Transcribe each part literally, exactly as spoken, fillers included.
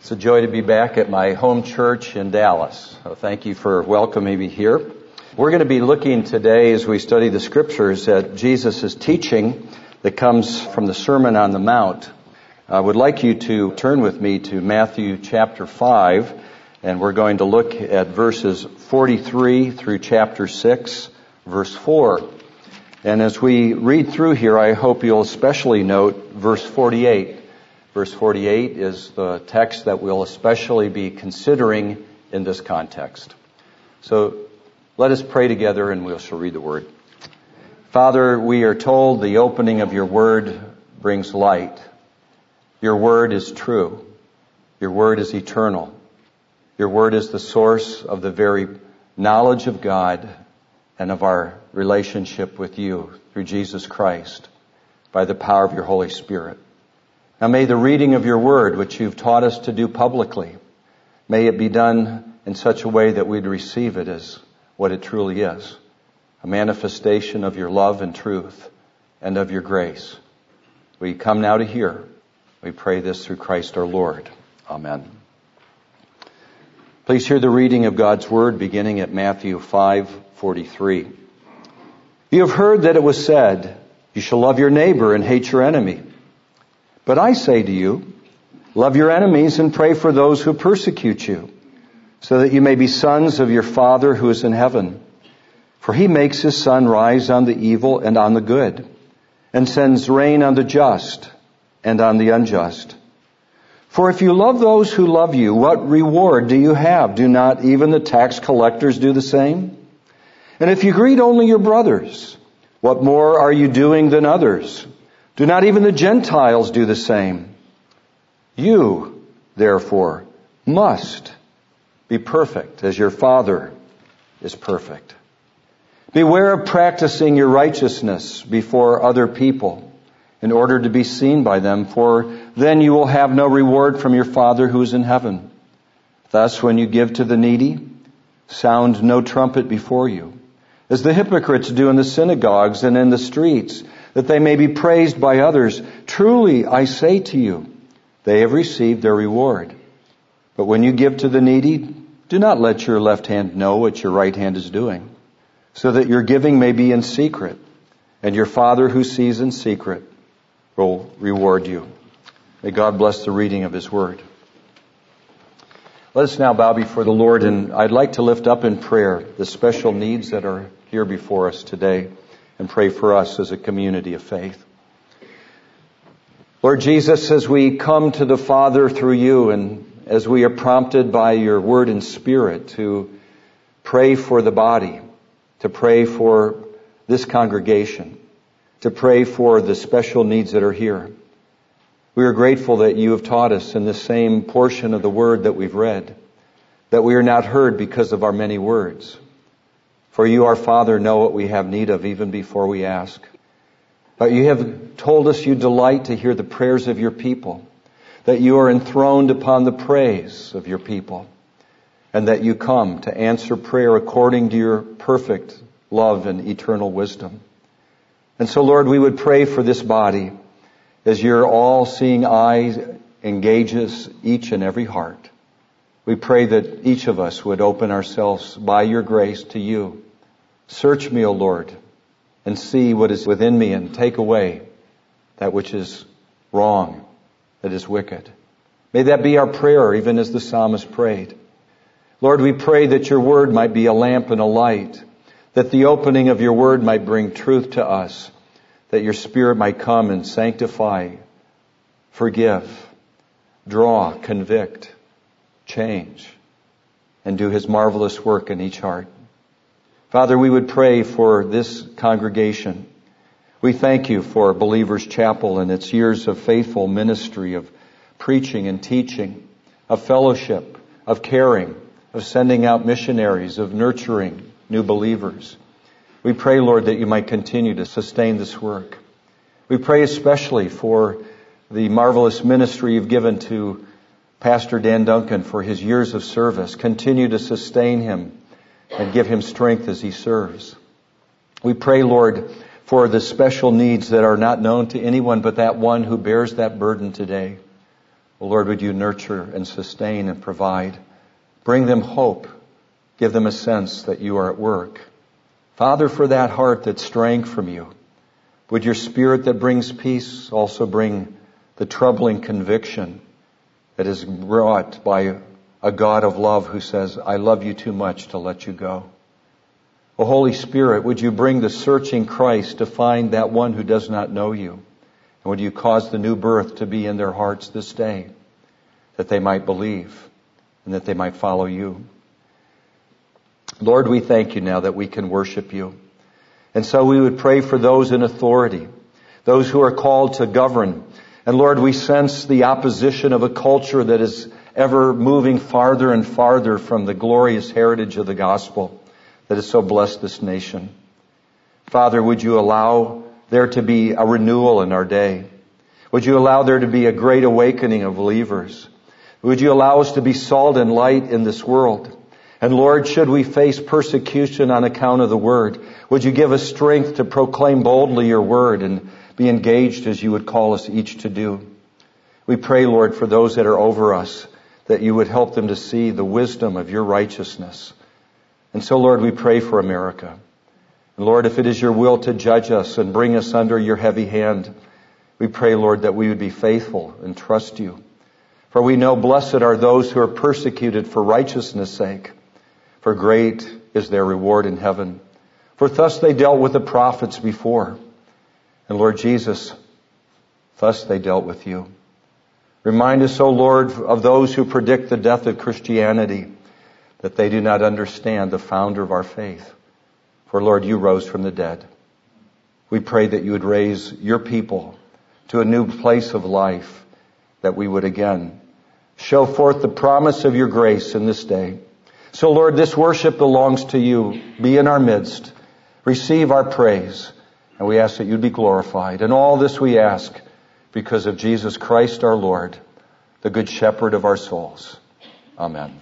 It's a joy to be back at my home church in Dallas. So thank you for welcoming me here. We're going to be looking today as we study the scriptures at Jesus' teaching that comes from the Sermon on the Mount. I would like you to turn with me to Matthew chapter five, and we're going to look at verses forty-three through chapter six, verse four. And as we read through here, I hope you'll especially note verse forty-eight. Verse forty-eight is the text that we'll especially be considering in this context. So let us pray together and we shall read the word. Father, we are told the opening of your word brings light. Your word is true. Your word is eternal. Your word is the source of the very knowledge of God and of our relationship with you through Jesus Christ by the power of your Holy Spirit. Now may the reading of your word, which you've taught us to do publicly, may it be done in such a way that we'd receive it as what it truly is, a manifestation of your love and truth and of your grace. We come now to hear. We pray this through Christ our Lord. Amen. Please hear the reading of God's word beginning at Matthew five forty-three. You have heard that it was said, you shall love your neighbor and hate your enemy. But I say to you, love your enemies and pray for those who persecute you, so that you may be sons of your Father who is in heaven. For he makes his sun rise on the evil and on the good, and sends rain on the just and on the unjust. For if you love those who love you, what reward do you have? Do not even the tax collectors do the same? And if you greet only your brothers, what more are you doing than others? Do not even the Gentiles do the same? You, therefore, must be perfect as your Father is perfect. Beware of practicing your righteousness before other people in order to be seen by them, for then you will have no reward from your Father who is in heaven. Thus, when you give to the needy, sound no trumpet before you, as the hypocrites do in the synagogues and in the streets, that they may be praised by others. Truly, I say to you, they have received their reward. But when you give to the needy, do not let your left hand know what your right hand is doing, so that your giving may be in secret, and your Father who sees in secret will reward you. May God bless the reading of his word. Let us now bow before the Lord, and I'd like to lift up in prayer the special needs that are here before us today, and pray for us as a community of faith. Lord Jesus, as we come to the Father through you, and as we are prompted by your word and spirit to pray for the body, to pray for this congregation, to pray for the special needs that are here, we are grateful that you have taught us in the same portion of the word that we've read, that we are not heard because of our many words. For you, our Father, know what we have need of even before we ask. But you have told us you delight to hear the prayers of your people, that you are enthroned upon the praise of your people, and that you come to answer prayer according to your perfect love and eternal wisdom. And so, Lord, we would pray for this body as your all-seeing eye engages each and every heart. We pray that each of us would open ourselves by your grace to you. Search me, O Lord, and see what is within me, and take away that which is wrong, that is wicked. May that be our prayer, even as the psalmist prayed. Lord, we pray that your word might be a lamp and a light, that the opening of your word might bring truth to us, that your Spirit might come and sanctify, forgive, draw, convict, change, and do his marvelous work in each heart. Father, we would pray for this congregation. We thank you for Believers Chapel and its years of faithful ministry, of preaching and teaching, of fellowship, of caring, of sending out missionaries, of nurturing new believers. We pray, Lord, that you might continue to sustain this work. We pray especially for the marvelous ministry you've given to Pastor Dan Duncan for his years of service. Continue to sustain him and give him strength as he serves. We pray, Lord, for the special needs that are not known to anyone but that one who bears that burden today. Oh, Lord, would you nurture and sustain and provide? Bring them hope. Give them a sense that you are at work. Father, for that heart that's straying from you, would your Spirit that brings peace also bring the troubling conviction that is brought by a God of love who says, I love you too much to let you go. O Holy Spirit, would you bring the searching Christ to find that one who does not know you? And would you cause the new birth to be in their hearts this day, that they might believe and that they might follow you? Lord, we thank you now that we can worship you. And so we would pray for those in authority, those who are called to govern. And Lord, we sense the opposition of a culture that is ever moving farther and farther from the glorious heritage of the gospel that has so blessed this nation. Father, would you allow there to be a renewal in our day? Would you allow there to be a great awakening of believers? Would you allow us to be salt and light in this world? And Lord, should we face persecution on account of the word, would you give us strength to proclaim boldly your word and be engaged as you would call us each to do? We pray, Lord, for those that are over us, that you would help them to see the wisdom of your righteousness. And so, Lord, we pray for America. And Lord, if it is your will to judge us and bring us under your heavy hand, we pray, Lord, that we would be faithful and trust you. For we know blessed are those who are persecuted for righteousness' sake, for great is their reward in heaven. For thus they dealt with the prophets before. And Lord Jesus, thus they dealt with you. Remind us, O Lord, of those who predict the death of Christianity, that they do not understand the founder of our faith. For Lord, you rose from the dead. We pray that you would raise your people to a new place of life, that we would again show forth the promise of your grace in this day. So Lord, this worship belongs to you. Be in our midst. Receive our praise. And we ask that you'd be glorified. And all this we ask because of Jesus Christ our Lord, the good shepherd of our souls. Amen.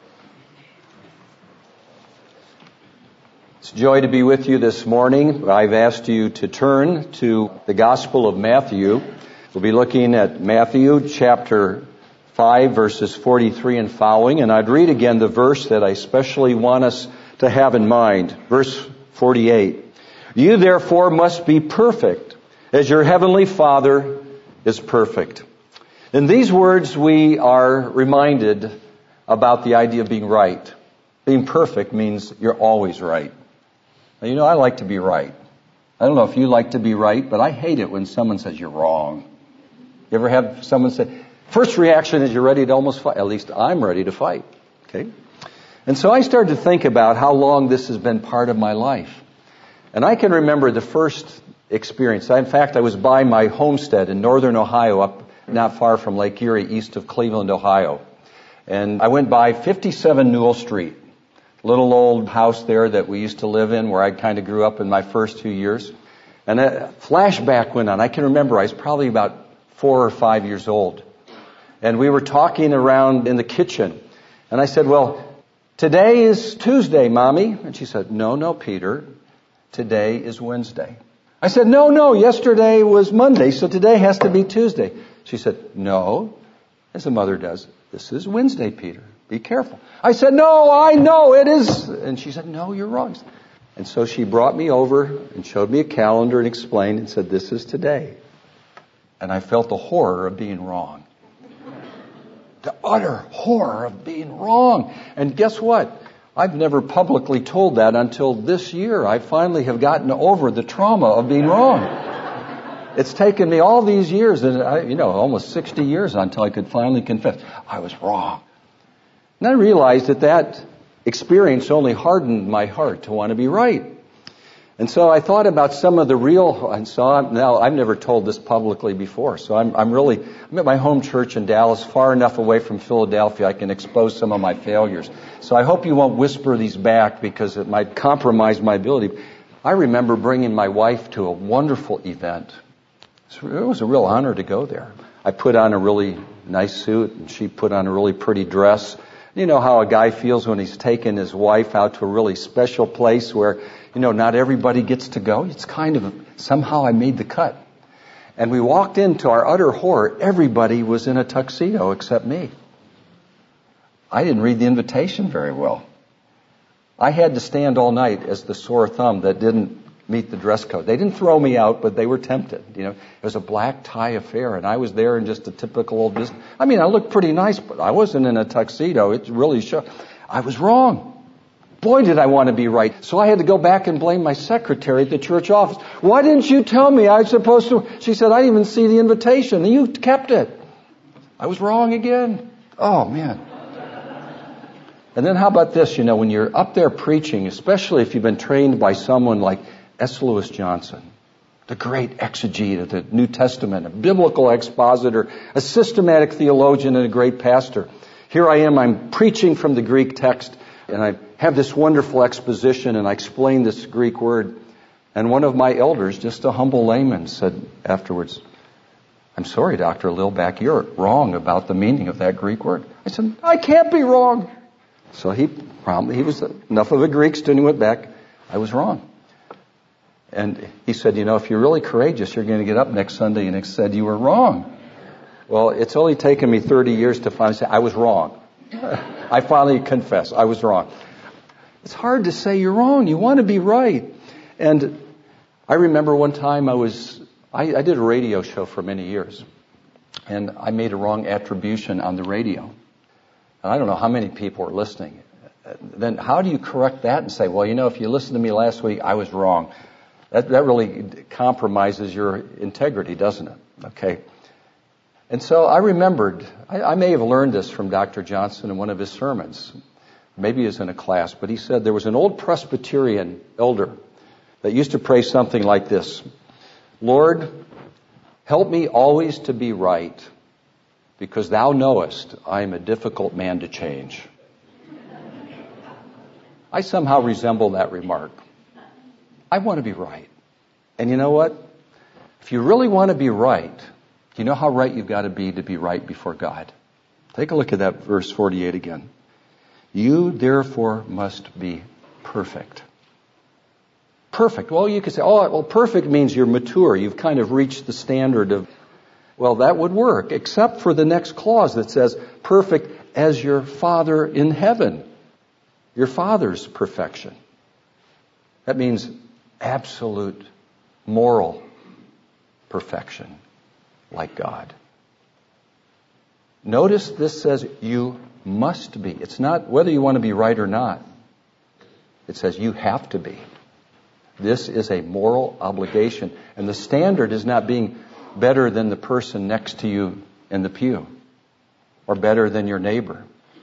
It's a joy to be with you this morning. I've asked you to turn to the Gospel of Matthew. We'll be looking at Matthew chapter five, verses forty-three and following. And I'd read again the verse that I especially want us to have in mind. Verse forty-eight. You therefore must be perfect, as your heavenly Father is perfect. In these words, we are reminded about the idea of being right. Being perfect means you're always right. Now, you know, I like to be right. I don't know if you like to be right, but I hate it when someone says you're wrong. You ever have someone say, first reaction is you're ready to almost fight. At least I'm ready to fight. Okay? And so I started to think about how long this has been part of my life. And I can remember the first experience. In fact, I was by my homestead in northern Ohio, up not far from Lake Erie, east of Cleveland, Ohio. And I went by fifty-seven Newell Street, little old house there that we used to live in, where I kind of grew up in my first few years. And a flashback went on. I can remember I was probably about four or five years old. And we were talking around in the kitchen. And I said, well, today is Tuesday, Mommy. And she said, no, no, Peter. Today is Wednesday. I said, no, no, yesterday was Monday, so today has to be Tuesday. She said, no, as a mother does, this is Wednesday, Peter. Be careful. I said, no, I know it is. And she said, no, you're wrong. And so she brought me over and showed me a calendar and explained and said, this is today. And I felt the horror of being wrong. The utter horror of being wrong. And guess what? I've never publicly told that until this year. I finally have gotten over the trauma of being wrong. It's taken me all these years, and I, you know, almost sixty years until I could finally confess I was wrong. And I realized that that experience only hardened my heart to want to be right. And so I thought about some of the real, and so I'm, now I've never told this publicly before, so I'm, I'm really, I'm at my home church in Dallas, far enough away from Philadelphia I can expose some of my failures. So I hope you won't whisper these back because it might compromise my ability. I remember bringing my wife to a wonderful event. It was a real honor to go there. I put on a really nice suit and she put on a really pretty dress. You know how a guy feels when he's taken his wife out to a really special place where, you know, not everybody gets to go. It's kind of, somehow I made the cut. And we walked into our utter horror. Everybody was in a tuxedo except me. I didn't read the invitation very well. I had to stand all night as the sore thumb that didn't meet the dress code. They didn't throw me out, but they were tempted. You know, it was a black tie affair, and I was there in just a typical old business. I mean, I looked pretty nice, but I wasn't in a tuxedo. It really showed. I was wrong. Boy, did I want to be right. So I had to go back and blame my secretary at the church office. Why didn't you tell me I was supposed to? She said, I didn't even see the invitation, and you kept it. I was wrong again. Oh, man. And then how about this? You know, when you're up there preaching, especially if you've been trained by someone like S. Lewis Johnson, the great exegete of the New Testament, a biblical expositor, a systematic theologian, and a great pastor. Here I am, I'm preaching from the Greek text, and I have this wonderful exposition, and I explain this Greek word. And one of my elders, just a humble layman, said afterwards, I'm sorry, Doctor Lilback, you're wrong about the meaning of that Greek word. I said, I can't be wrong. So he promptly, he was enough of a Greek student, he went back, I was wrong. And he said, you know, if you're really courageous, you're going to get up next Sunday and said you were wrong. Well, it's only taken me thirty years to finally say I was wrong. I finally confess I was wrong. It's hard to say you're wrong. You want to be right. And I remember one time I was, I, I did a radio show for many years. And I made a wrong attribution on the radio. And I don't know how many people were listening. Then how do you correct that and say, well, you know, if you listened to me last week, I was wrong. That, that really compromises your integrity, doesn't it? Okay. And so I remembered, I, I may have learned this from Doctor Johnson in one of his sermons. Maybe it was in a class, but he said there was an old Presbyterian elder that used to pray something like this. Lord, help me always to be right, because thou knowest I am a difficult man to change. I somehow resemble that remark. I want to be right. And you know what? If you really want to be right, you know how right you've got to be to be right before God. Take a look at that verse forty-eight again. You therefore must be perfect. Perfect. Well, you could say, oh, well, perfect means you're mature. You've kind of reached the standard of, well, that would work, except for the next clause that says, perfect as your Father in heaven. Your Father's perfection. That means absolute moral perfection, like God. Notice this says you must be. It's not whether you want to be right or not. It says you have to be. This is a moral obligation. And the standard is not being better than the person next to you in the pew or better than your neighbor.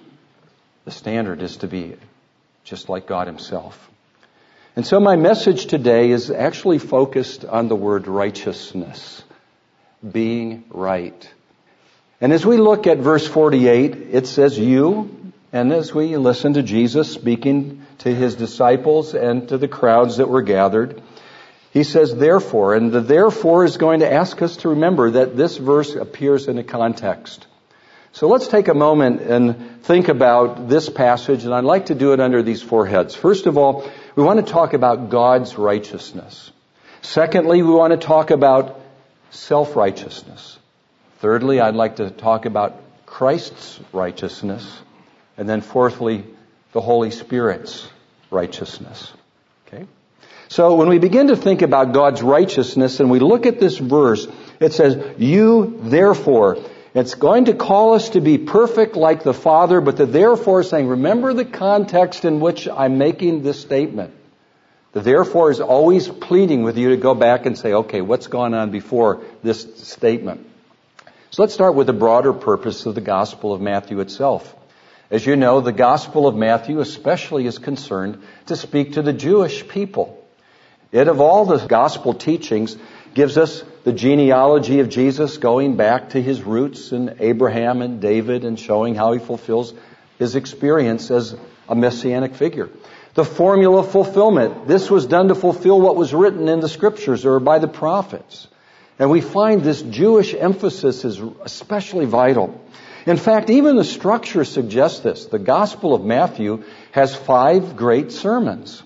The standard is to be just like God himself. And so my message today is actually focused on the word righteousness, being right. And as we look at verse forty-eight, it says you, and as we listen to Jesus speaking to his disciples and to the crowds that were gathered, he says therefore, and the therefore is going to ask us to remember that this verse appears in a context. So let's take a moment and think about this passage, and I'd like to do it under these four heads. First of all, we want to talk about God's righteousness. Secondly, we want to talk about self-righteousness. Thirdly, I'd like to talk about Christ's righteousness. And then fourthly, the Holy Spirit's righteousness. Okay? So when we begin to think about God's righteousness and we look at this verse, it says, you therefore. It's going to call us to be perfect like the Father, but the therefore is saying, remember the context in which I'm making this statement. The therefore is always pleading with you to go back and say, okay, what's gone on before this statement? So let's start with the broader purpose of the Gospel of Matthew itself. As you know, the Gospel of Matthew especially is concerned to speak to the Jewish people. It, of all the Gospel teachings, gives us the genealogy of Jesus going back to his roots in Abraham and David and showing how he fulfills his experience as a messianic figure. The formula of fulfillment. This was done to fulfill what was written in the scriptures or by the prophets. And we find this Jewish emphasis is especially vital. In fact, even the structure suggests this. The Gospel of Matthew has five great sermons.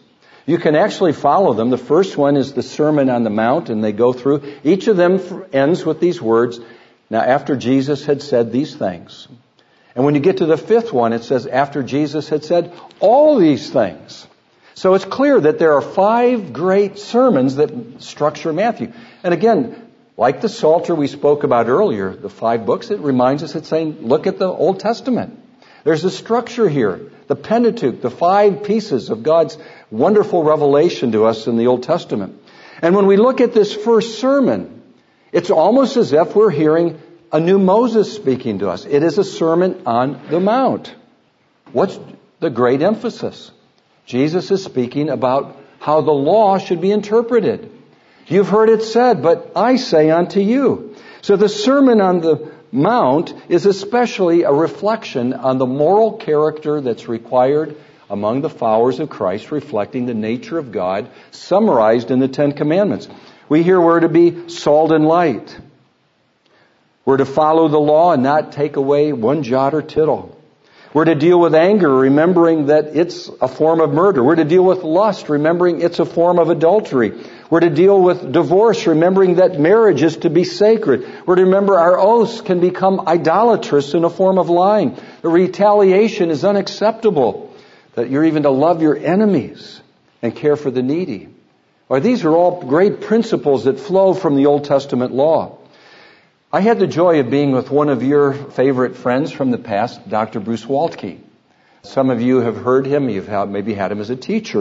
You can actually follow them. The first one is the Sermon on the Mount, and they go through. Each of them ends with these words, now after Jesus had said these things. And when you get to the fifth one, it says, after Jesus had said all these things. So it's clear that there are five great sermons that structure Matthew. And again, like the Psalter we spoke about earlier, the five books, it reminds us, it's saying, look at the Old Testament. There's a structure here. The Pentateuch, the five pieces of God's wonderful revelation to us in the Old Testament. And when we look at this first sermon, it's almost as if we're hearing a new Moses speaking to us. It is a sermon on the Mount. What's the great emphasis? Jesus is speaking about how the law should be interpreted. You've heard it said, but I say unto you. So the Sermon on the Mount is especially a reflection on the moral character that's required among the followers of Christ, reflecting the nature of God, summarized in the Ten Commandments. We hear we're to be salt and light. We're to follow the law and not take away one jot or tittle. We're to deal with anger, remembering that it's a form of murder. We're to deal with lust, remembering it's a form of adultery. We're to deal with divorce, remembering that marriage is to be sacred. We're to remember our oaths can become idolatrous in a form of lying. The retaliation is unacceptable. That you're even to love your enemies and care for the needy. Or these are all great principles that flow from the Old Testament law. I had the joy of being with one of your favorite friends from the past, Doctor Bruce Waltke. Some of you have heard him. You've had, maybe had him as a teacher.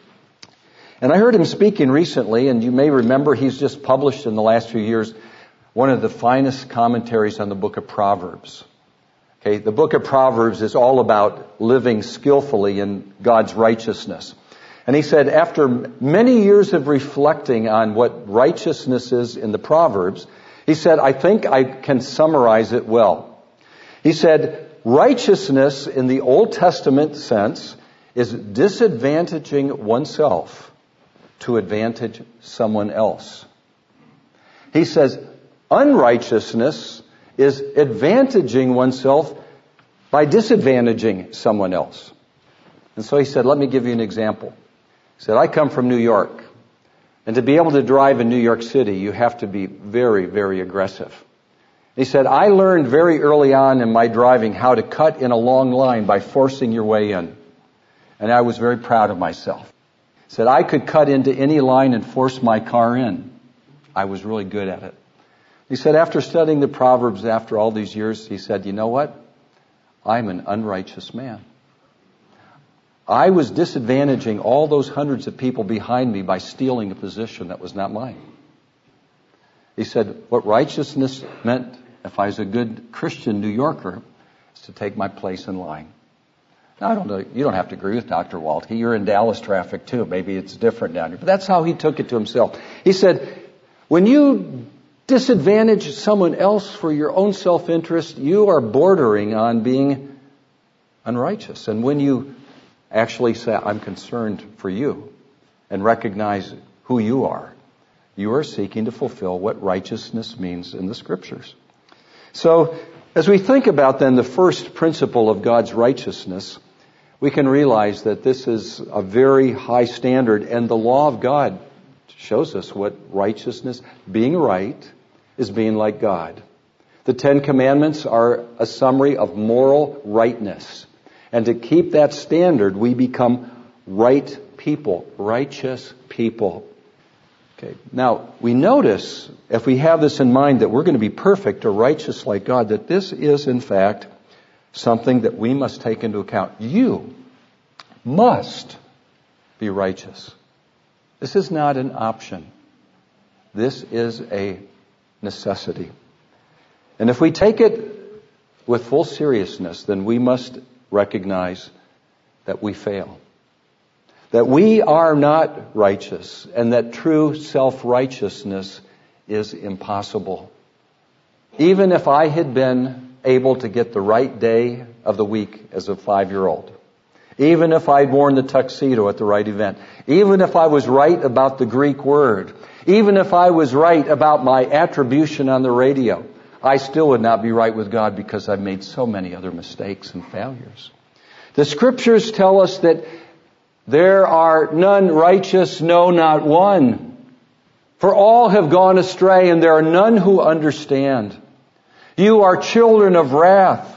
And I heard him speaking recently, and you may remember he's just published in the last few years one of the finest commentaries on the book of Proverbs. Okay, the book of Proverbs is all about living skillfully in God's righteousness. And he said, after many years of reflecting on what righteousness is in the Proverbs, he said, I think I can summarize it well. He said, righteousness in the Old Testament sense is disadvantaging oneself to advantage someone else. He says, unrighteousness is advantaging oneself by disadvantaging someone else. And so he said, let me give you an example. He said, I come from New York. And to be able to drive in New York City, you have to be very, very aggressive. He said, I learned very early on in my driving how to cut in a long line by forcing your way in. And I was very proud of myself. He said, I could cut into any line and force my car in. I was really good at it. He said, after studying the Proverbs after all these years, he said, you know what? I'm an unrighteous man. I was disadvantaging all those hundreds of people behind me by stealing a position that was not mine. He said, what righteousness meant, if I was a good Christian New Yorker, is to take my place in line. Now, I don't know, you don't have to agree with Doctor Waltke. You're in Dallas traffic too. Maybe it's different down here. But that's how he took it to himself. He said, when you disadvantage someone else for your own self-interest, you are bordering on being unrighteous. And when you actually say, I'm concerned for you, and recognize who you are, you are seeking to fulfill what righteousness means in the Scriptures. So, as we think about then the first principle of God's righteousness, we can realize that this is a very high standard, and the law of God shows us what righteousness, being right, is being like God. The Ten Commandments are a summary of moral rightness. And to keep that standard, we become right people, righteous people. Okay. Now, we notice, if we have this in mind, that we're going to be perfect or righteous like God, that this is, in fact, something that we must take into account. You must be righteous. This is not an option. This is a necessity. And if we take it with full seriousness, then we must recognize that we fail. That we are not righteous, and that true self-righteousness is impossible. Even if I had been able to get the right day of the week as a five-year-old, even if I'd worn the tuxedo at the right event, even if I was right about the Greek word, even if I was right about my attribution on the radio, I still would not be right with God because I've made so many other mistakes and failures. The Scriptures tell us that There are none righteous, no, not one. For all have gone astray, and there are none who understand. You are children of wrath.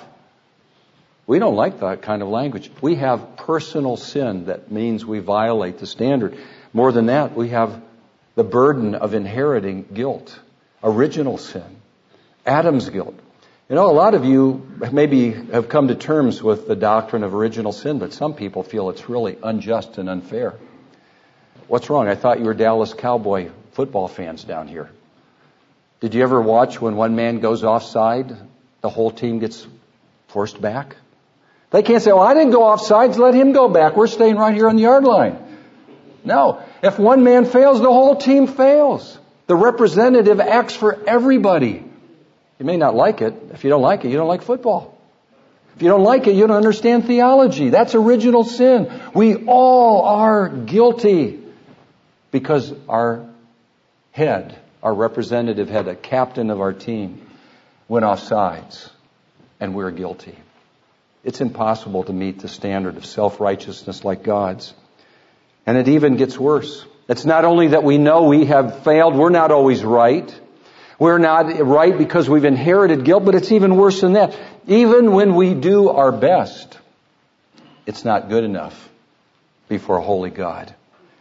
We don't like that kind of language. We have personal sin. That means we violate the standard. More than that, we have the burden of inheriting guilt. Original sin. Adam's guilt. You know, a lot of you maybe have come to terms with the doctrine of original sin, but some people feel it's really unjust and unfair. What's wrong? I thought you were Dallas Cowboy football fans down here. Did you ever watch when one man goes offside, the whole team gets forced back? They can't say, well, I didn't go offsides, let him go back. We're staying right here on the yard line. No. If one man fails, the whole team fails. The representative acts for everybody. You may not like it. If you don't like it, you don't like football. If you don't like it, you don't understand theology. That's original sin. We all are guilty because our head, our representative head, a captain of our team, went off sides, and we're guilty. It's impossible to meet the standard of self-righteousness like God's. And it even gets worse. It's not only that we know we have failed, we're not always right. We're not right because we've inherited guilt, but it's even worse than that. Even when we do our best, it's not good enough before a holy God.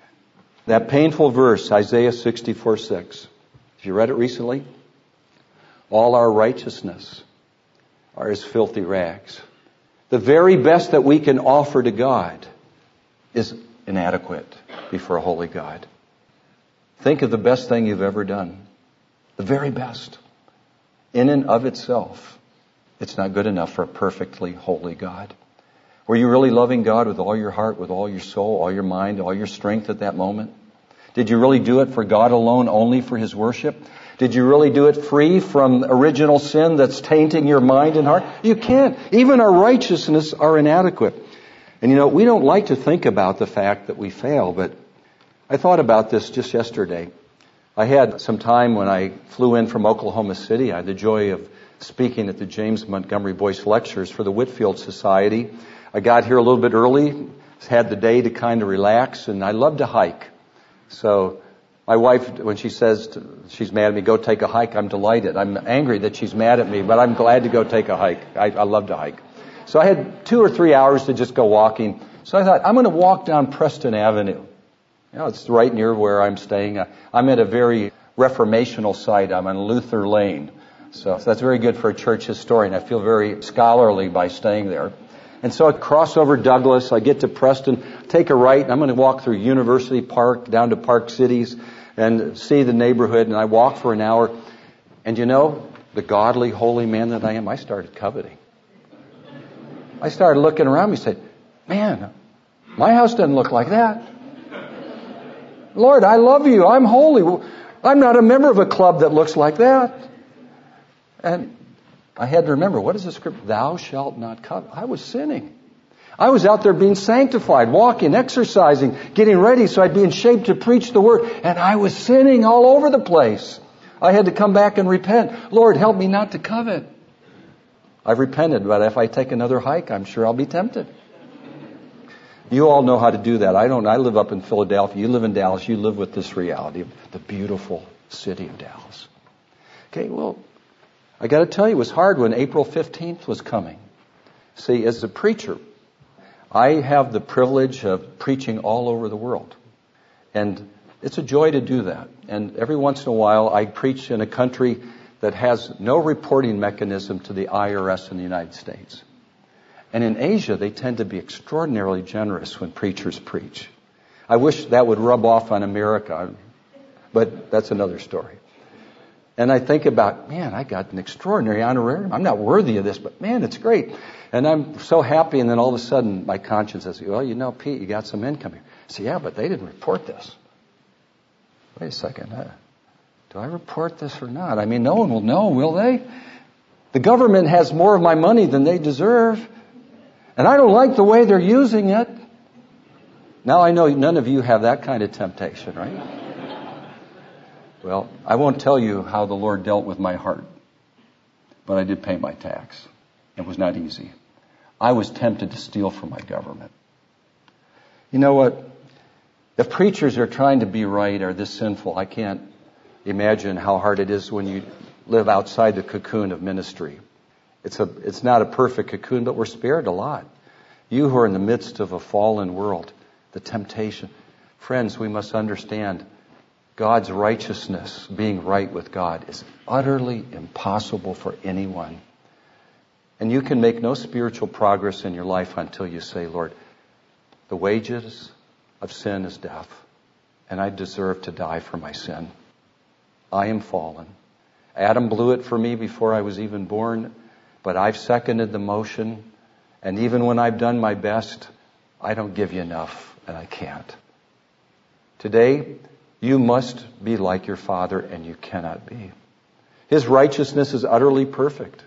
That painful verse, Isaiah sixty-four six. Have you read it recently? All our righteousness are as filthy rags. The very best that we can offer to God is inadequate before a holy God. Think of the best thing you've ever done. The very best. In and of itself, it's not good enough for a perfectly holy God. Were you really loving God with all your heart, with all your soul, all your mind, all your strength at that moment? Did you really do it for God alone, only for His worship? Did you really do it free from original sin that's tainting your mind and heart? You can't. Even our righteousness are inadequate. And you know, we don't like to think about the fact that we fail, but I thought about this just yesterday. I had some time when I flew in from Oklahoma City. I had the joy of speaking at the James Montgomery Boyce Lectures for the Whitfield Society. I got here a little bit early, had the day to kind of relax, and I love to hike. So my wife, when she says to, she's mad at me, go take a hike, I'm delighted. I'm angry that she's mad at me, but I'm glad to go take a hike. I, I love to hike. So I had two or three hours to just go walking. So I thought, I'm going to walk down Preston Avenue. You know, it's right near where I'm staying. I'm at a very reformational site. I'm on Luther Lane. So that's very good for a church historian. I feel very scholarly by staying there. And so I cross over Douglas. I get to Preston, take a right, and I'm going to walk through University Park down to Park Cities and see the neighborhood. And I walk for an hour. And you know, the godly, holy man that I am, I started coveting. I started looking around me and said, man, my house doesn't look like that. Lord, I love you. I'm holy. I'm not a member of a club that looks like that. And I had to remember, what is the script? Thou shalt not covet. I was sinning. I was out there being sanctified, walking, exercising, getting ready so I'd be in shape to preach the word. And I was sinning all over the place. I had to come back and repent. Lord, help me not to covet. I've repented, but if I take another hike, I'm sure I'll be tempted. You all know how to do that. I don't. I live up in Philadelphia. You live in Dallas. You live with this reality of the beautiful city of Dallas. Okay, well, I got to tell you, it was hard when April fifteenth was coming. See, as a preacher, I have the privilege of preaching all over the world. And it's a joy to do that. And every once in a while, I preach in a country that has no reporting mechanism to the I R S in the United States. And in Asia, they tend to be extraordinarily generous when preachers preach. I wish that would rub off on America, but that's another story. And I think about, man, I got an extraordinary honorarium. I'm not worthy of this, but man, it's great. And I'm so happy, and then all of a sudden, my conscience says, well, you know, Pete, you got some income here. I say, yeah, but they didn't report this. Wait a second. Uh, do I report this or not? I mean, no one will know, will they? The government has more of my money than they deserve. And I don't like the way they're using it. Now I know none of you have that kind of temptation, right? Well, I won't tell you how the Lord dealt with my heart. But I did pay my tax. It was not easy. I was tempted to steal from my government. You know what? If preachers are trying to be right or this sinful, I can't imagine how hard it is when you live outside the cocoon of ministry. It's a, it's not a perfect cocoon, but we're spared a lot. You who are in the midst of a fallen world, the temptation. Friends, we must understand God's righteousness, being right with God, is utterly impossible for anyone. And you can make no spiritual progress in your life until you say, Lord, the wages of sin is death, and I deserve to die for my sin. I am fallen. Adam blew it for me before I was even born, but I've seconded the motion, and even when I've done my best, I don't give you enough, and I can't. Today, you must be like your Father, and you cannot be. His righteousness is utterly perfect.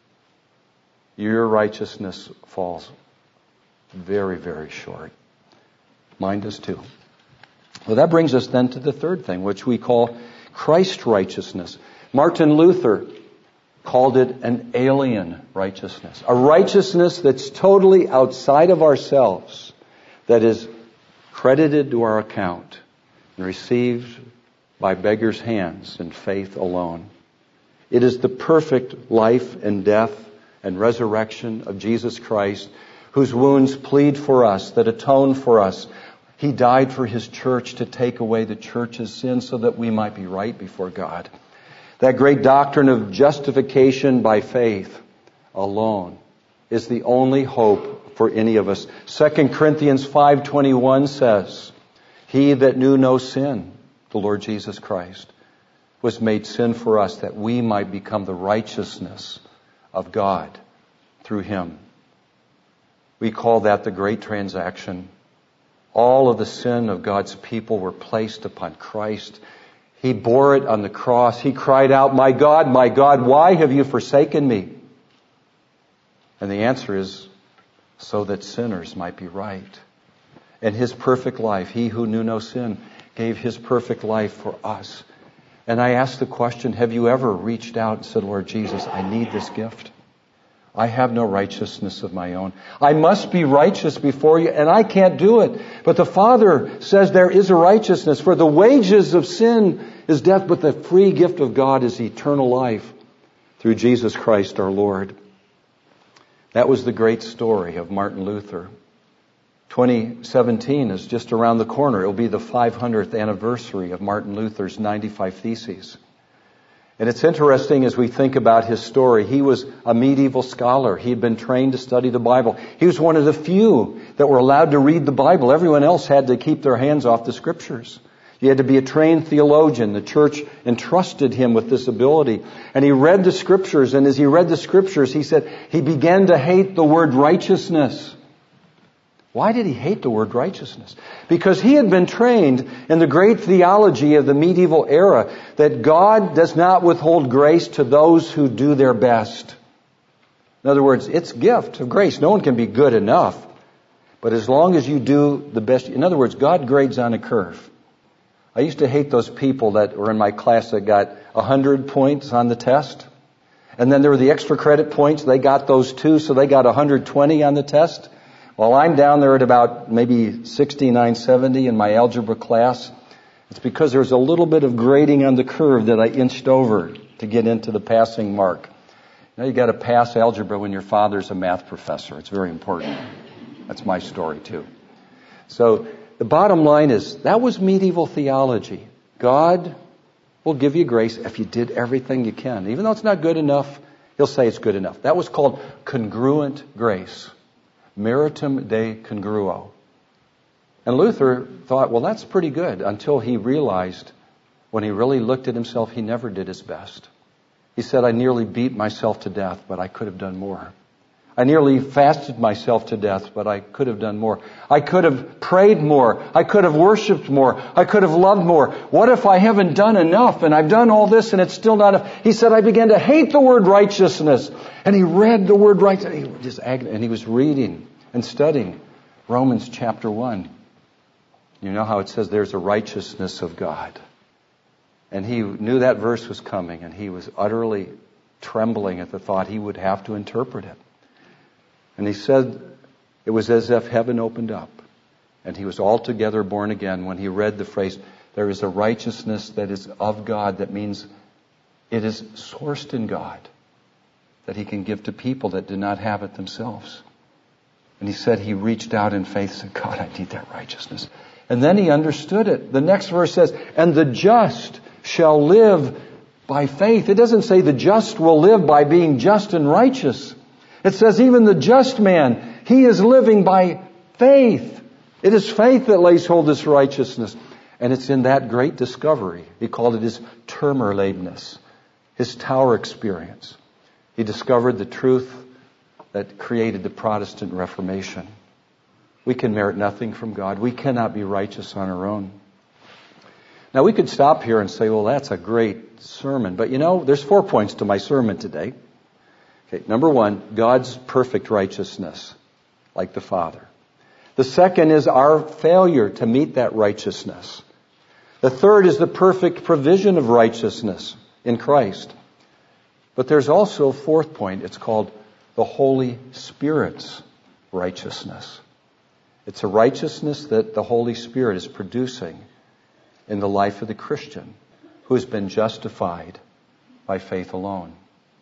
Your righteousness falls very, very short. Mine does too. Well, that brings us then to the third thing, which we call Christ's righteousness. Martin Luther called it an alien righteousness. A righteousness that's totally outside of ourselves, that is credited to our account and received by beggars' hands in faith alone. It is the perfect life and death and resurrection of Jesus Christ, whose wounds plead for us, that atone for us. He died for His church to take away the church's sins so that we might be right before God. That great doctrine of justification by faith alone is the only hope for any of us. Second Corinthians five twenty-one says, He that knew no sin, the Lord Jesus Christ, was made sin for us that we might become the righteousness of God through Him. We call that the great transaction. All of the sin of God's people were placed upon Christ. He bore it on the cross. He cried out, My God, my God, why have you forsaken me? And the answer is, so that sinners might be right. And His perfect life, He who knew no sin, gave His perfect life for us. And I ask the question, have you ever reached out and said, Lord Jesus, I need this gift. I have no righteousness of my own. I must be righteous before you, and I can't do it. But the Father says there is a righteousness. For the wages of sin is death, but the free gift of God is eternal life through Jesus Christ our Lord. That was the great story of Martin Luther. twenty seventeen is just around the corner. It will be the five hundredth anniversary of Martin Luther's ninety-five Theses. And it's interesting as we think about his story. He was a medieval scholar. He had been trained to study the Bible. He was one of the few that were allowed to read the Bible. Everyone else had to keep their hands off the Scriptures. He had to be a trained theologian. The church entrusted him with this ability. And he read the Scriptures, and as he read the Scriptures, he said he began to hate the word righteousness. Why did he hate the word righteousness? Because he had been trained in the great theology of the medieval era that God does not withhold grace to those who do their best. In other words, it's a gift of grace. No one can be good enough. But as long as you do the best, in other words, God grades on a curve. I used to hate those people that were in my class that got one hundred points on the test. And then there were the extra credit points. They got those too, so they got one hundred twenty on the test. Well, I'm down there at about maybe sixty-nine, seventy in my algebra class. It's because there's a little bit of grading on the curve that I inched over to get into the passing mark. Now you got to pass algebra when your father's a math professor. It's very important. That's my story too. So the bottom line is that was medieval theology. God will give you grace if you did everything you can. Even though it's not good enough, He'll say it's good enough. That was called congruent grace. Meritum de congruo. And Luther thought, well, that's pretty good, until he realized when he really looked at himself, he never did his best. He said, I nearly beat myself to death, but I could have done more. I nearly fasted myself to death, but I could have done more. I could have prayed more. I could have worshiped more. I could have loved more. What if I haven't done enough and I've done all this and it's still not enough? He said, I began to hate the word righteousness. And he read the word righteousness. He just and he was reading and studying Romans chapter one. You know how it says there's a righteousness of God. And he knew that verse was coming, and he was utterly trembling at the thought he would have to interpret it. And he said it was as if heaven opened up And he was altogether born again when he read the phrase, there is a righteousness that is of God. That means it is sourced in God, that he can give to people that do not have it themselves. And he said he reached out in faith and said, God, I need that righteousness. And then he understood it. The next verse says, and the just shall live by faith. It doesn't say the just will live by being just and righteous. It says even the just man, he is living by faith. It is faith that lays hold of this righteousness. And it's in that great discovery. He called it his Turmerlebnis, his tower experience. He discovered the truth that created the Protestant Reformation. We can merit nothing from God. We cannot be righteous on our own. Now we could stop here and say, well, that's a great sermon. But you know, there's four points to my sermon today. Okay, number one, God's perfect righteousness, like the Father. The second is our failure to meet that righteousness. The third is the perfect provision of righteousness in Christ. But there's also a fourth point. It's called the Holy Spirit's righteousness. It's a righteousness that the Holy Spirit is producing in the life of the Christian who has been justified by faith alone.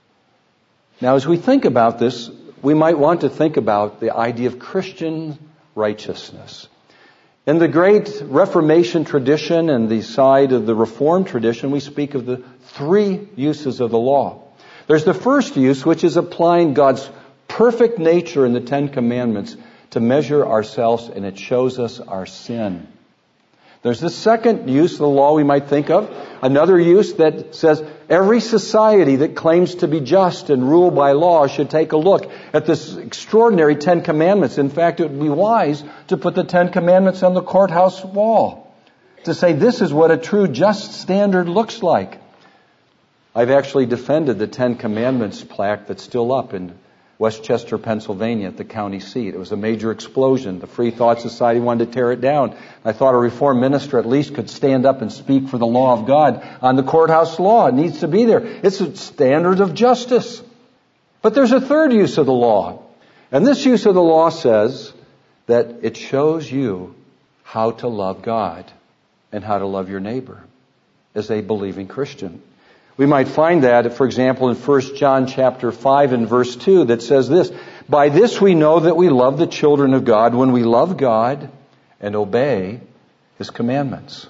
Now, as we think about this, we might want to think about the idea of Christian righteousness. In the great Reformation tradition and the side of the Reformed tradition, we speak of the three uses of the law. There's the first use, which is applying God's perfect nature in the Ten Commandments to measure ourselves, and it shows us our sin. There's the second use of the law we might think of, another use that says every society that claims to be just and ruled by law should take a look at this extraordinary Ten Commandments. In fact, it would be wise to put the Ten Commandments on the courthouse wall to say this is what a true just standard looks like. I've actually defended the Ten Commandments plaque that's still up in Westchester, Pennsylvania at the county seat. It was a major explosion. The Free Thought Society wanted to tear it down. I thought a Reformed minister at least could stand up and speak for the law of God on the courthouse law. It needs to be there. It's a standard of justice. But there's a third use of the law. And this use of the law says that it shows you how to love God and how to love your neighbor as a believing Christian. We might find that, for example, in First John chapter five and verse two that says this, by this we know that we love the children of God when we love God and obey His commandments.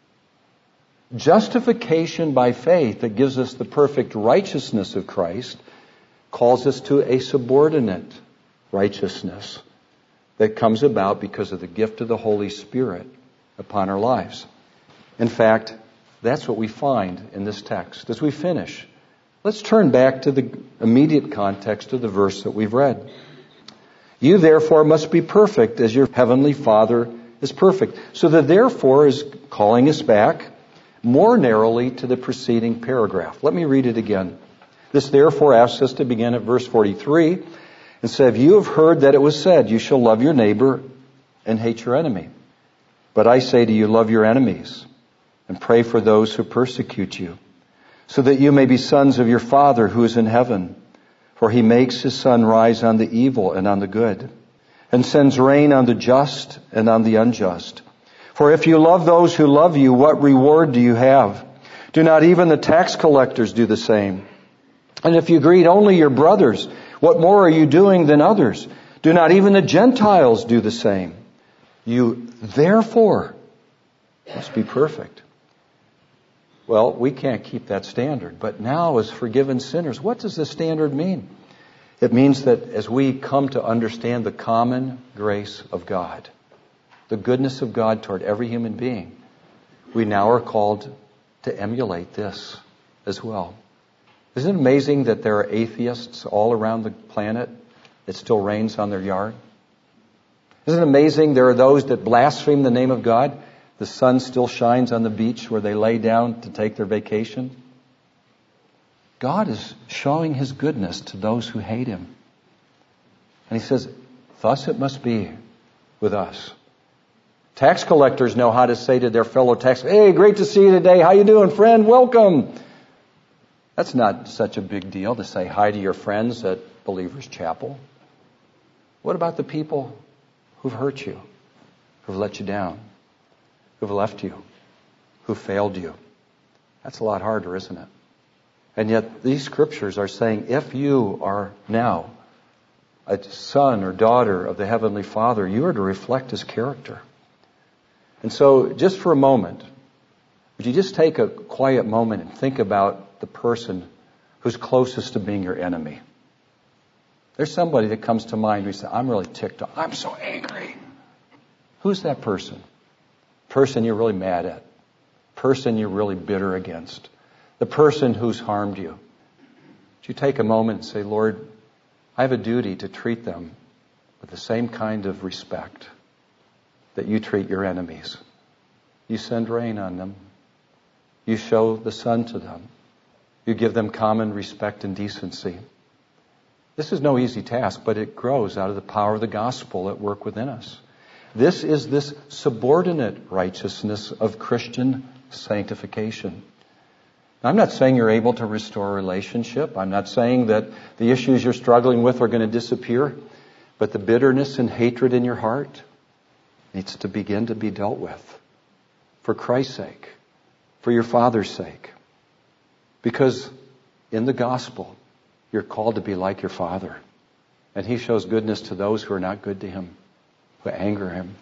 Justification by faith that gives us the perfect righteousness of Christ calls us to a subordinate righteousness that comes about because of the gift of the Holy Spirit upon our lives. In fact, that's what we find in this text. As we finish, let's turn back to the immediate context of the verse that we've read. You therefore must be perfect as your heavenly Father is perfect. So the therefore is calling us back more narrowly to the preceding paragraph. Let me read it again. This therefore asks us to begin at verse forty-three and say, you have heard that it was said, you shall love your neighbor and hate your enemy. But I say to you, love your enemies and pray for those who persecute you, so that you may be sons of your Father who is in heaven. For He makes His sun rise on the evil and on the good, and sends rain on the just and on the unjust. For if you love those who love you, what reward do you have? Do not even the tax collectors do the same? And if you greet only your brothers, what more are you doing than others? Do not even the Gentiles do the same? You therefore must be perfect. Well, we can't keep that standard. But now as forgiven sinners, what does the standard mean? It means that as we come to understand the common grace of God, the goodness of God toward every human being, we now are called to emulate this as well. Isn't it amazing that there are atheists all around the planet that still rains on their yard? Isn't it amazing there are those that blaspheme the name of God? The sun still shines on the beach where they lay down to take their vacation. God is showing His goodness to those who hate Him. And He says, thus it must be with us. Tax collectors know how to say to their fellow tax, hey, great to see you today. How you doing, friend? Welcome. That's not such a big deal to say hi to your friends at Believers Chapel. What about the people who've hurt you? who've let you down, who've left you, who failed you. That's a lot harder, isn't it? And yet these scriptures are saying if you are now a son or daughter of the Heavenly Father, you are to reflect His character. And so just for a moment, would you just take a quiet moment and think about the person who's closest to being your enemy? There's somebody that comes to mind who says, I'm really ticked off. I'm so angry. Who's that person? Person you're really mad at. Person you're really bitter against. The person who's harmed you. Would you take a moment and say, Lord, I have a duty to treat them with the same kind of respect that you treat your enemies. You send rain on them. You show the sun to them. You give them common respect and decency. This is no easy task, but it grows out of the power of the gospel at work within us. This is this subordinate righteousness of Christian sanctification. Now, I'm not saying you're able to restore a relationship. I'm not saying that the issues you're struggling with are going to disappear. But the bitterness and hatred in your heart needs to begin to be dealt with. For Christ's sake. For your Father's sake. Because in the gospel, you're called to be like your Father. And He shows goodness to those who are not good to Him, who anger Him.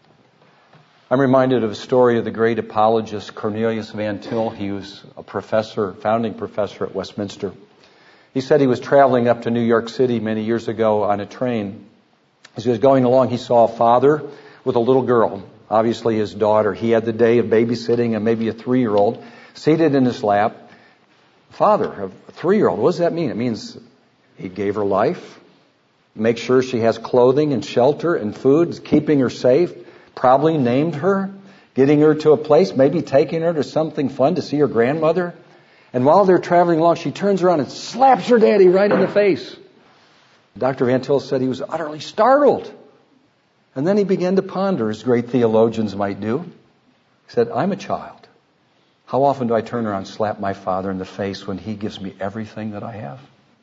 I'm reminded of a story of the great apologist Cornelius Van Til. He was a professor, founding professor at Westminster. He said he was traveling up to New York City many years ago on a train. As he was going along, he saw a father with a little girl, obviously his daughter. He had the day of babysitting and maybe a three-year-old seated in his lap. Father of a three-year-old, what does that mean? It means he gave her life, make sure she has clothing and shelter and food, keeping her safe, probably named her, getting her to a place, maybe taking her to something fun to see her grandmother. And while they're traveling along, she turns around and slaps her daddy right in the face. Doctor Van Til said he was utterly startled. And then he began to ponder, as great theologians might do. He said, I'm a child. How often do I turn around and slap my father in the face when he gives me everything that I have?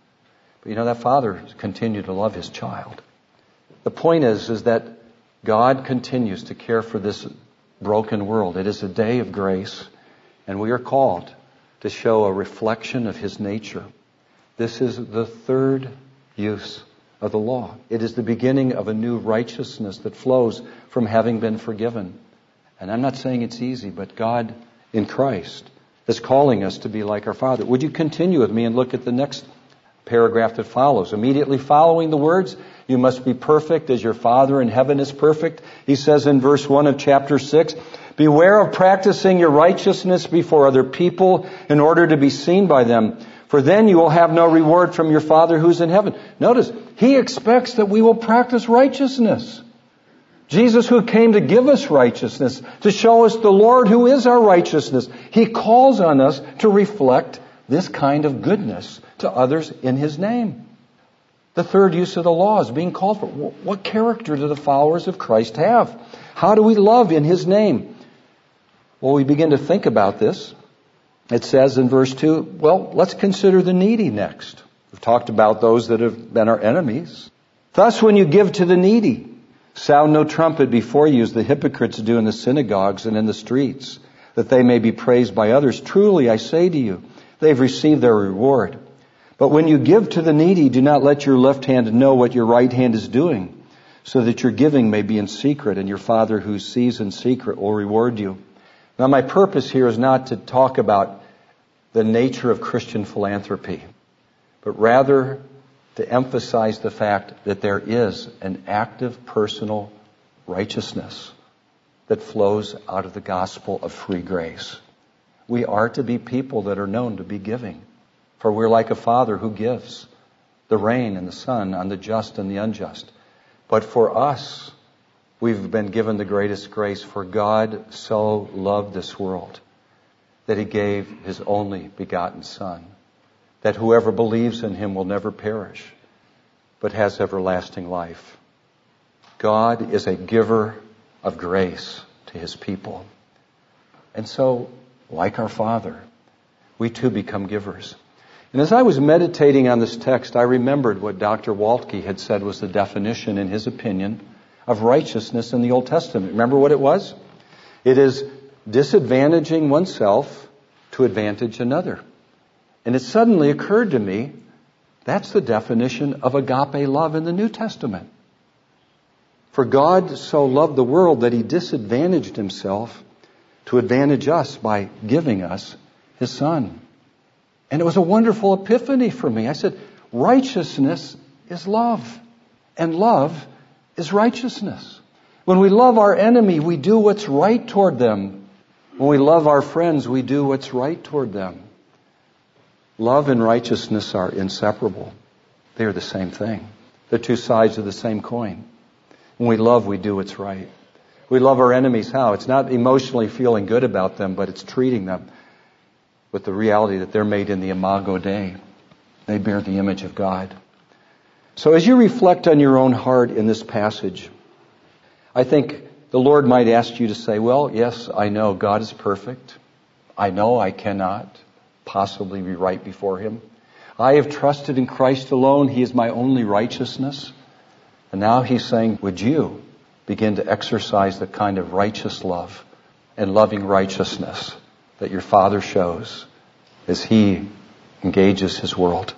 But you know, that father continued to love his child. The point is, is that God continues to care for this broken world. It is a day of grace, and we are called to show a reflection of His nature. This is the third use of the law. It is the beginning of a new righteousness that flows from having been forgiven. And I'm not saying it's easy, but God in Christ is calling us to be like our Father. Would you continue with me and look at the next paragraph that follows? Immediately following the words, you must be perfect as your Father in heaven is perfect. He says in verse one of chapter six, beware of practicing your righteousness before other people in order to be seen by them. For then you will have no reward from your Father who's in heaven. Notice, He expects that we will practice righteousness. Jesus, who came to give us righteousness, to show us the Lord who is our righteousness, He calls on us to reflect this kind of goodness to others in His name. The third use of the law is being called for. What character do the followers of Christ have? How do we love in His name? Well, we begin to think about this. It says in verse two, well, let's consider the needy next. We've talked about those that have been our enemies. Thus, when you give to the needy, sound no trumpet before you as the hypocrites do in the synagogues and in the streets, that they may be praised by others. Truly, I say to you, they've received their reward. But when you give to the needy, do not let your left hand know what your right hand is doing, so that your giving may be in secret, and your Father who sees in secret will reward you. Now, my purpose here is not to talk about the nature of Christian philanthropy, but rather to emphasize the fact that there is an active personal righteousness that flows out of the gospel of free grace. We are to be people that are known to be giving, for we're like a Father who gives the rain and the sun on the just and the unjust. But for us, we've been given the greatest grace, for God so loved this world that He gave His only begotten Son, that whoever believes in Him will never perish, but has everlasting life. God is a giver of grace to His people. And so, like our Father, we too become givers. And as I was meditating on this text, I remembered what Doctor Waltke had said was the definition, in his opinion, of righteousness in the Old Testament. Remember what it was? It is disadvantaging oneself to advantage another. And it suddenly occurred to me, that's the definition of agape love in the New Testament. For God so loved the world that he disadvantaged himself to advantage us by giving us his Son. And it was a wonderful epiphany for me. I said, righteousness is love, and love is righteousness. When we love our enemy, we do what's right toward them. When we love our friends, we do what's right toward them. Love and righteousness are inseparable. They are the same thing. They're two sides of the same coin. When we love, we do what's right. We love our enemies how? It's not emotionally feeling good about them, but it's treating them with the reality that they're made in the Imago Dei. They bear the image of God. So as you reflect on your own heart in this passage, I think the Lord might ask you to say, well, yes, I know God is perfect. I know I cannot possibly be right before him. I have trusted in Christ alone. He is my only righteousness. And now he's saying, would you begin to exercise the kind of righteous love and loving righteousness that your Father shows as he engages his world?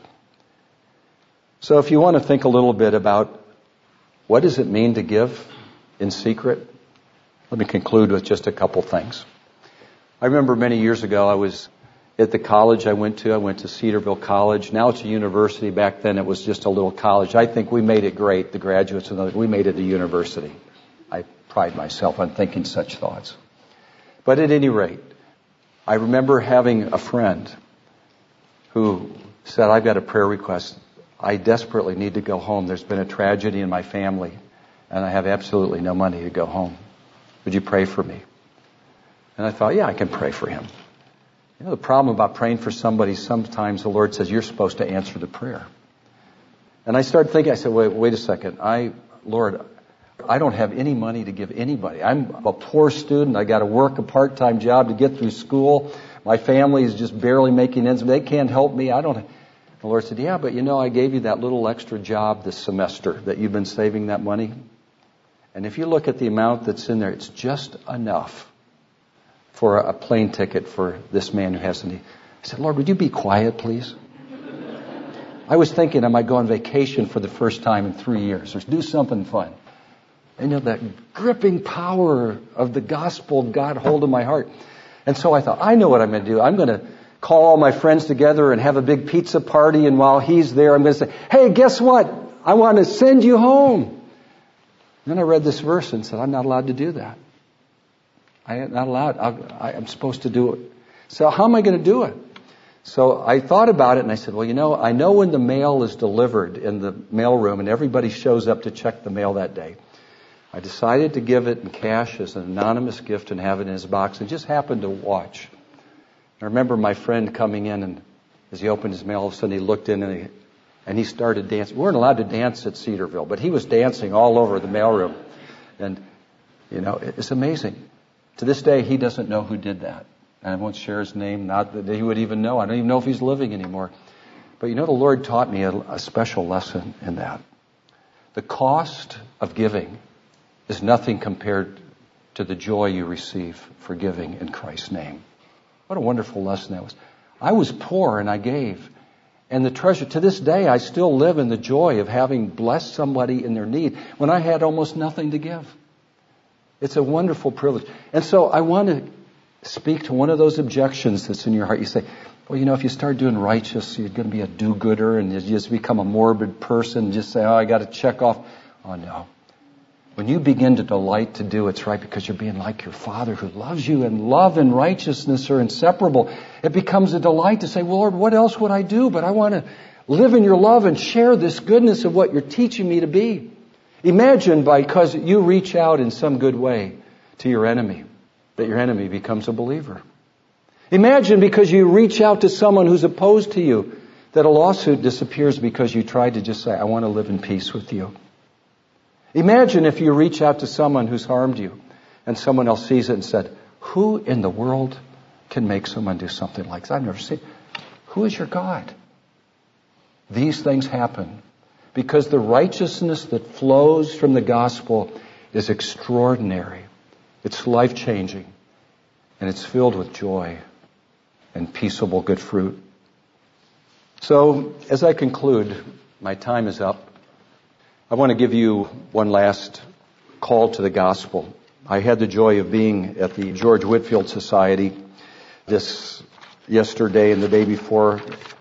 So if you want to think a little bit about what does it mean to give in secret, let me conclude with just a couple things. I remember many years ago I was at the college I went to. I went to Cedarville College. Now it's a university. Back then it was just a little college. I think we made it great, the graduates, and we made it a university. I pride myself on thinking such thoughts. But at any rate, I remember having a friend who said, I've got a prayer request. I desperately need to go home. There's been a tragedy in my family, and I have absolutely no money to go home. Would you pray for me? And I thought, yeah, I can pray for him. You know, the problem about praying for somebody, sometimes the Lord says, you're supposed to answer the prayer. And I started thinking, I said, wait, wait a second. I, Lord, I don't have any money to give anybody. I'm a poor student. I got to work a part-time job to get through school. My family is just barely making ends. They can't help me. I don't. The Lord said, yeah, but you know, I gave you that little extra job this semester that you've been saving that money. And if you look at the amount that's in there, it's just enough for a plane ticket for this man who has a need. I said, Lord, would you be quiet, please? I was thinking I might go on vacation for the first time in three years or do something fun. And you know, that gripping power of the gospel got hold of my heart. And so I thought, I know what I'm going to do. I'm going to call all my friends together and have a big pizza party. And while he's there, I'm going to say, hey, guess what? I want to send you home. Then I read this verse and said, I'm not allowed to do that. I am not allowed. I, I'm supposed to do it. So how am I going to do it? So I thought about it and I said, well, you know, I know when the mail is delivered in the mail room and everybody shows up to check the mail that day. I decided to give it in cash as an anonymous gift and have it in his box and just happened to watch. I remember my friend coming in and as he opened his mail, all of a sudden he looked in and he, and he started dancing. We weren't allowed to dance at Cedarville, but he was dancing all over the mailroom. And, you know, it's amazing. To this day, he doesn't know who did that. And I won't share his name, not that he would even know. I don't even know if he's living anymore. But you know, the Lord taught me a, a special lesson in that. The cost of giving is nothing compared to the joy you receive for giving in Christ's name. What a wonderful lesson that was. I was poor and I gave. And the treasure, to this day, I still live in the joy of having blessed somebody in their need when I had almost nothing to give. It's a wonderful privilege. And so I want to speak to one of those objections that's in your heart. You say, well, you know, if you start doing righteous, you're going to be a do-gooder and you just become a morbid person and just say, oh, I got to check off. Oh, no. When you begin to delight to do what's right because you're being like your Father who loves you, and love and righteousness are inseparable, it becomes a delight to say, well, Lord, what else would I do? But I want to live in your love and share this goodness of what you're teaching me to be. Imagine because you reach out in some good way to your enemy, that your enemy becomes a believer. Imagine because you reach out to someone who's opposed to you, that a lawsuit disappears because you tried to just say, I want to live in peace with you. Imagine if you reach out to someone who's harmed you and someone else sees it and said, who in the world can make someone do something like that? I've never seen. Who is your God? These things happen because the righteousness that flows from the gospel is extraordinary. It's life-changing. And it's filled with joy and peaceable good fruit. So, as I conclude, my time is up. I want to give you one last call to the gospel. I had the joy of being at the George Whitefield Society this yesterday and the day before,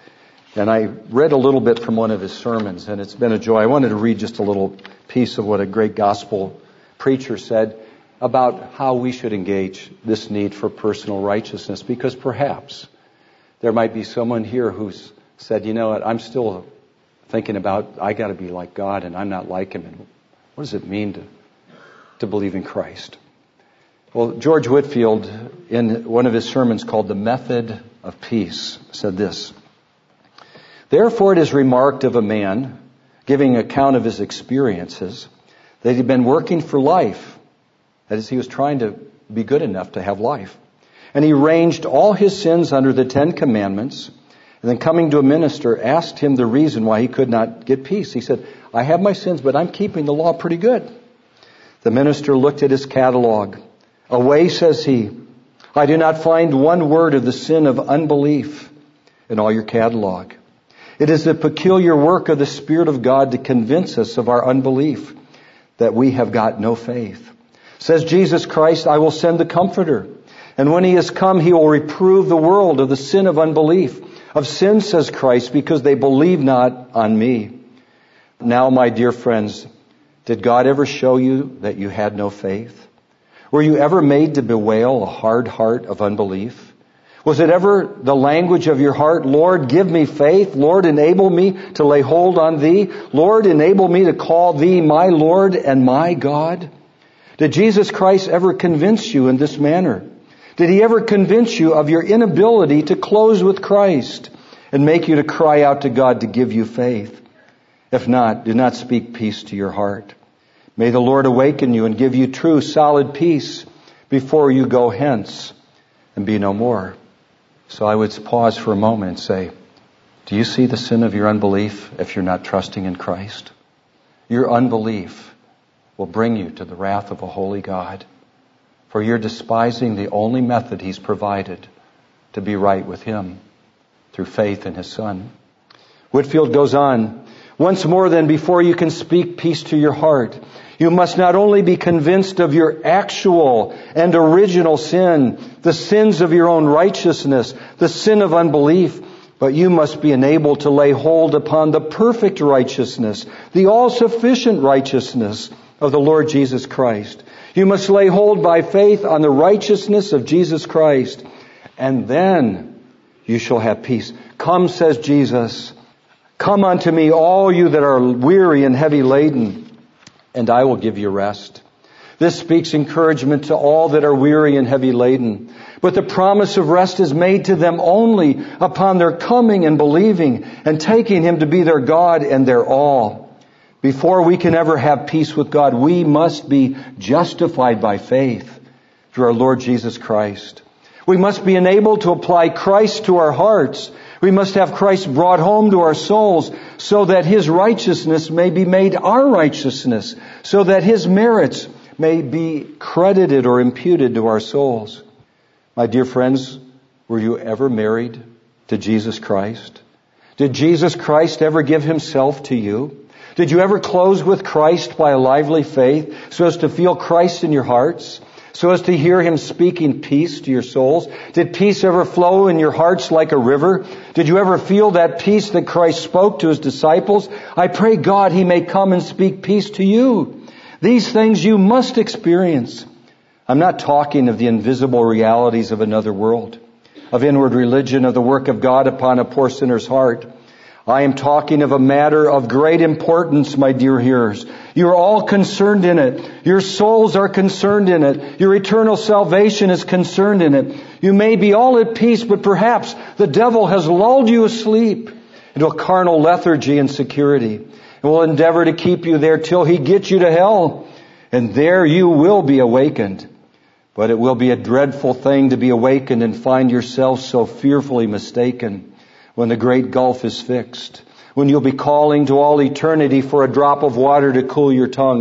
and I read a little bit from one of his sermons, and it's been a joy. I wanted to read just a little piece of what a great gospel preacher said about how we should engage this need for personal righteousness, because perhaps there might be someone here who's said, you know what, I'm still thinking about, I got to be like God, and I'm not like Him. And what does it mean to, to believe in Christ? Well, George Whitefield, in one of his sermons called The Method of Peace, said this: "Therefore it is remarked of a man, giving account of his experiences, that he'd been working for life. That is, he was trying to be good enough to have life. And he ranged all his sins under the Ten Commandments, and then coming to a minister, asked him the reason why he could not get peace. He said, I have my sins, but I'm keeping the law pretty good. The minister looked at his catalog. Away, says he, I do not find one word of the sin of unbelief in all your catalog. It is the peculiar work of the Spirit of God to convince us of our unbelief, that we have got no faith. Says Jesus Christ, I will send the Comforter. And when He has come, He will reprove the world of the sin of unbelief. Of sin, says Christ, because they believe not on me. Now, my dear friends, did God ever show you that you had no faith? Were you ever made to bewail a hard heart of unbelief? Was it ever the language of your heart, Lord, give me faith. Lord, enable me to lay hold on Thee. Lord, enable me to call Thee my Lord and my God. Did Jesus Christ ever convince you in this manner? Did He ever convince you of your inability to close with Christ and make you to cry out to God to give you faith? If not, do not speak peace to your heart. May the Lord awaken you and give you true, solid peace before you go hence and be no more. So I would pause for a moment and say, do you see the sin of your unbelief if you're not trusting in Christ? Your unbelief will bring you to the wrath of a holy God. For you're despising the only method He's provided to be right with Him, through faith in His Son. Whitefield goes on, once more then, before you can speak peace to your heart, you must not only be convinced of your actual and original sin, the sins of your own righteousness, the sin of unbelief, but you must be enabled to lay hold upon the perfect righteousness, the all-sufficient righteousness of the Lord Jesus Christ. You must lay hold by faith on the righteousness of Jesus Christ, and then you shall have peace. Come, says Jesus, come unto me, all you that are weary and heavy laden, and I will give you rest. This speaks encouragement to all that are weary and heavy laden. But the promise of rest is made to them only upon their coming and believing and taking Him to be their God and their all. Before we can ever have peace with God, we must be justified by faith through our Lord Jesus Christ. We must be enabled to apply Christ to our hearts. We must have Christ brought home to our souls so that His righteousness may be made our righteousness, so that His merits may be credited or imputed to our souls. My dear friends, were you ever married to Jesus Christ? Did Jesus Christ ever give Himself to you? Did you ever close with Christ by a lively faith so as to feel Christ in your hearts? So as to hear Him speaking peace to your souls? Did peace ever flow in your hearts like a river? Did you ever feel that peace that Christ spoke to His disciples? I pray God He may come and speak peace to you. These things you must experience. I'm not talking of the invisible realities of another world, of inward religion, of the work of God upon a poor sinner's heart. I am talking of a matter of great importance, my dear hearers. You're all concerned in it. Your souls are concerned in it. Your eternal salvation is concerned in it. You may be all at peace, but perhaps the devil has lulled you asleep into a carnal lethargy and security, and will endeavor to keep you there till he gets you to hell. And there you will be awakened. But it will be a dreadful thing to be awakened and find yourself so fearfully mistaken when the great gulf is fixed, when you'll be calling to all eternity for a drop of water to cool your tongue,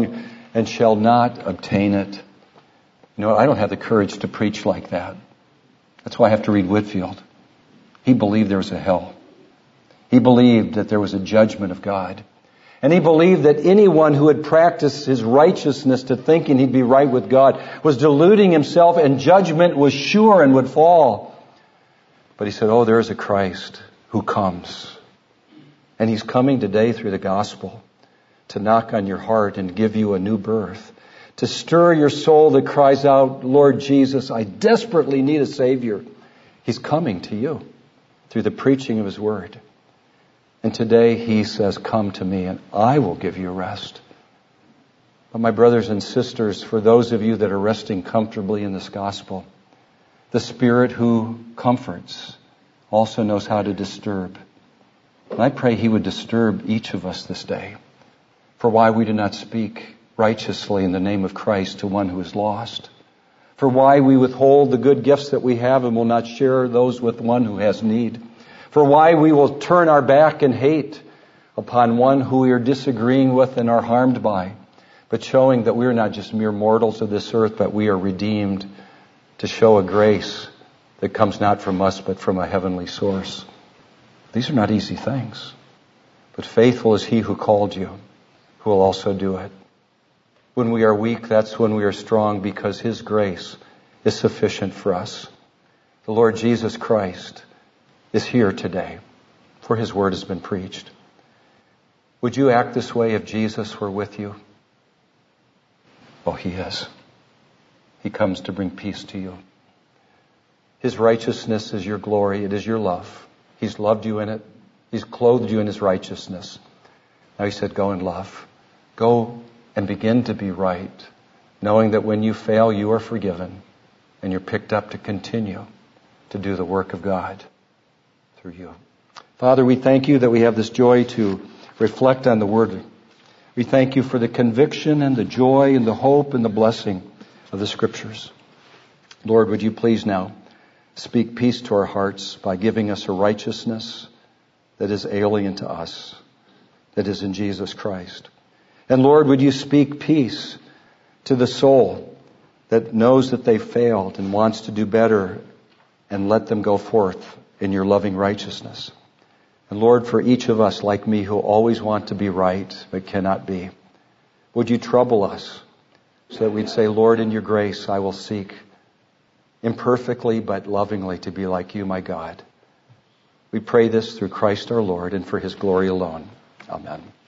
and shall not obtain it. You know, I don't have the courage to preach like that. That's why I have to read Whitefield. He believed there was a hell. He believed that there was a judgment of God. And he believed that anyone who had practiced his righteousness to thinking he'd be right with God was deluding himself, and judgment was sure and would fall. But he said, oh, there is a Christ who comes. And he's coming today through the gospel to knock on your heart and give you a new birth, to stir your soul that cries out, Lord Jesus, I desperately need a Savior. He's coming to you through the preaching of his word. And today he says, come to me and I will give you rest. But my brothers and sisters, for those of you that are resting comfortably in this gospel, the Spirit who comforts also knows how to disturb. And I pray he would disturb each of us this day for why we do not speak righteously in the name of Christ to one who is lost, for why we withhold the good gifts that we have and will not share those with one who has need, for why we will turn our back in hate upon one who we are disagreeing with and are harmed by, but showing that we are not just mere mortals of this earth, but we are redeemed to show a grace that comes not from us, but from a heavenly source. These are not easy things, but faithful is he who called you, who will also do it. When we are weak, that's when we are strong, because his grace is sufficient for us. The Lord Jesus Christ is here today, for his word has been preached. Would you act this way if Jesus were with you? Oh, he is. He comes to bring peace to you. His righteousness is your glory. It is your love. He's loved you in it. He's clothed you in his righteousness. Now he said, go in love. Go and begin to be right, knowing that when you fail, you are forgiven and you're picked up to continue to do the work of God through you. Father, we thank you that we have this joy to reflect on the word. We thank you for the conviction and the joy and the hope and the blessing of the scriptures. Lord, would you please now speak peace to our hearts by giving us a righteousness that is alien to us, that is in Jesus Christ. And Lord, would you speak peace to the soul that knows that they failed and wants to do better, and let them go forth in your loving righteousness. And Lord, for each of us like me who always want to be right but cannot be, would you trouble us so that we'd say, Lord, in your grace I will seek imperfectly but lovingly to be like you, my God. We pray this through Christ our Lord and for his glory alone. Amen.